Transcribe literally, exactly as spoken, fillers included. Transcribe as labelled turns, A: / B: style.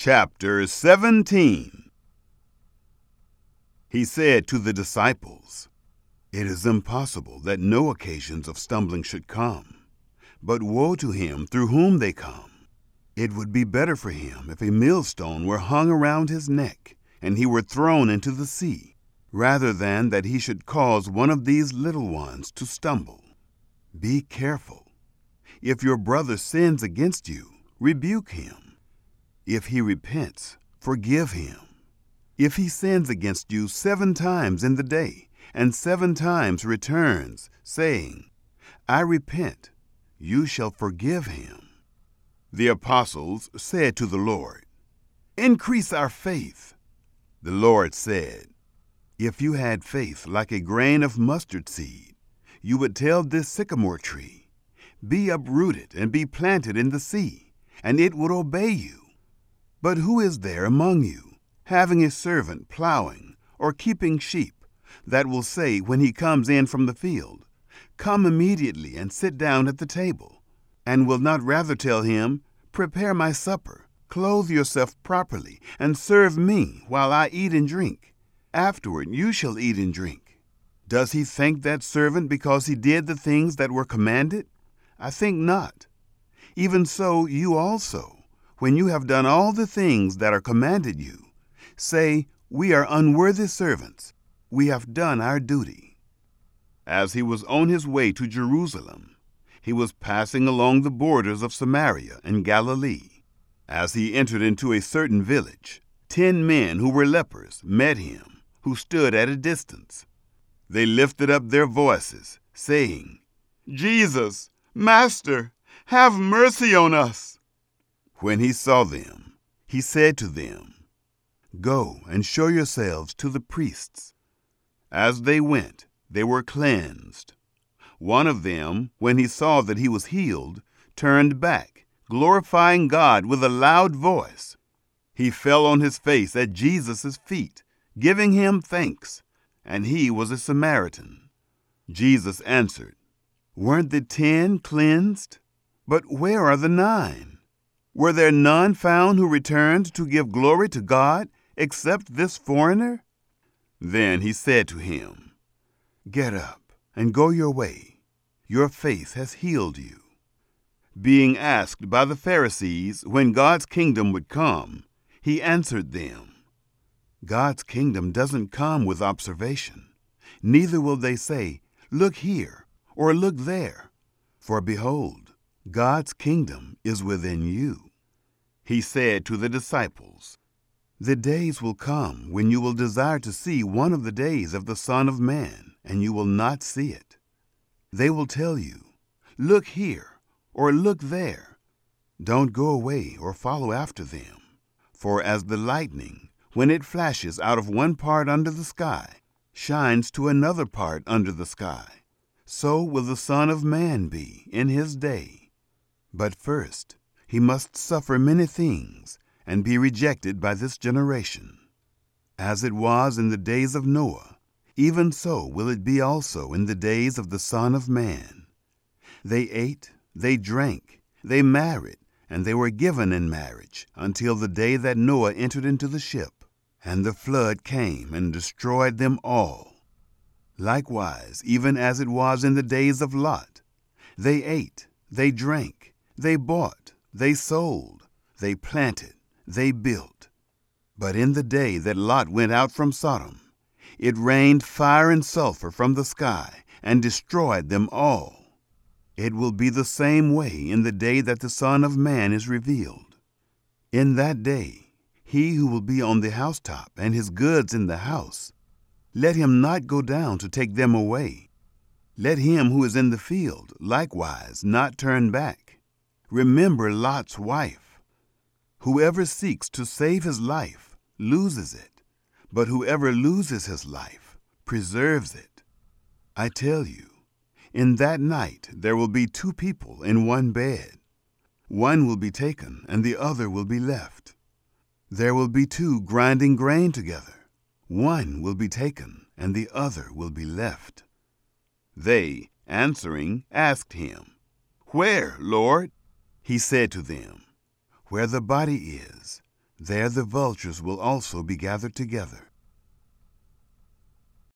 A: Chapter seventeen. He said to the disciples, "It is impossible that no occasions of stumbling should come, but woe to him through whom they come. It would be better for him if a millstone were hung around his neck and he were thrown into the sea, rather than that he should cause one of these little ones to stumble. Be careful. If your brother sins against you, rebuke him. If he repents, forgive him. If he sins against you seven times in the day, and seven times returns, saying, 'I repent,' you shall forgive him." The apostles said to the Lord, "Increase our faith." The Lord said, "If you had faith like a grain of mustard seed, you would tell this sycamore tree, 'Be uprooted and be planted in the sea,' and it would obey you. But who is there among you, having a servant plowing or keeping sheep, that will say when he comes in from the field, 'Come immediately and sit down at the table,' and will not rather tell him, 'Prepare my supper, clothe yourself properly, and serve me while I eat and drink. Afterward you shall eat and drink'? Does he thank that servant because he did the things that were commanded? I think not. Even so you also, when you have done all the things that are commanded you, say, 'We are unworthy servants. We have done our duty.'" As he was on his way to Jerusalem, he was passing along the borders of Samaria and Galilee. As he entered into a certain village, ten men who were lepers met him, who stood at a distance. They lifted up their voices, saying, "Jesus, Master, have mercy on us." When he saw them, he said to them, "Go and show yourselves to the priests." As they went, they were cleansed. One of them, when he saw that he was healed, turned back, glorifying God with a loud voice. He fell on his face at Jesus' feet, giving him thanks, and he was a Samaritan. Jesus answered, "Weren't the ten cleansed? But where are the nine? Were there none found who returned to give glory to God, except this foreigner?" Then he said to him, "Get up and go your way. Your faith has healed you." Being asked by the Pharisees when God's kingdom would come, he answered them, "God's kingdom doesn't come with observation. Neither will they say, 'Look here,' or 'Look there.' For behold, God's kingdom is within you." He said to the disciples, "The days will come when you will desire to see one of the days of the Son of Man, and you will not see it. They will tell you, 'Look here,' or 'Look there.' Don't go away or follow after them. For as the lightning, when it flashes out of one part under the sky, shines to another part under the sky, so will the Son of Man be in his day. But first he must suffer many things and be rejected by this generation. As it was in the days of Noah, even so will it be also in the days of the Son of Man. They ate, they drank, they married, and they were given in marriage until the day that Noah entered into the ship, and the flood came and destroyed them all. Likewise, even as it was in the days of Lot, they ate, they drank, they bought, they sold, they planted, they built. But in the day that Lot went out from Sodom, it rained fire and sulfur from the sky and destroyed them all. It will be the same way in the day that the Son of Man is revealed. In that day, he who will be on the housetop and his goods in the house, let him not go down to take them away. Let him who is in the field likewise not turn back. Remember Lot's wife. Whoever seeks to save his life loses it, but whoever loses his life preserves it. I tell you, in that night there will be two people in one bed. One will be taken, and the other will be left. There will be two grinding grain together. One will be taken, and the other will be left." They, answering, asked him, "Where, Lord?" He said to them, "Where the body is, There the vultures will also be gathered together.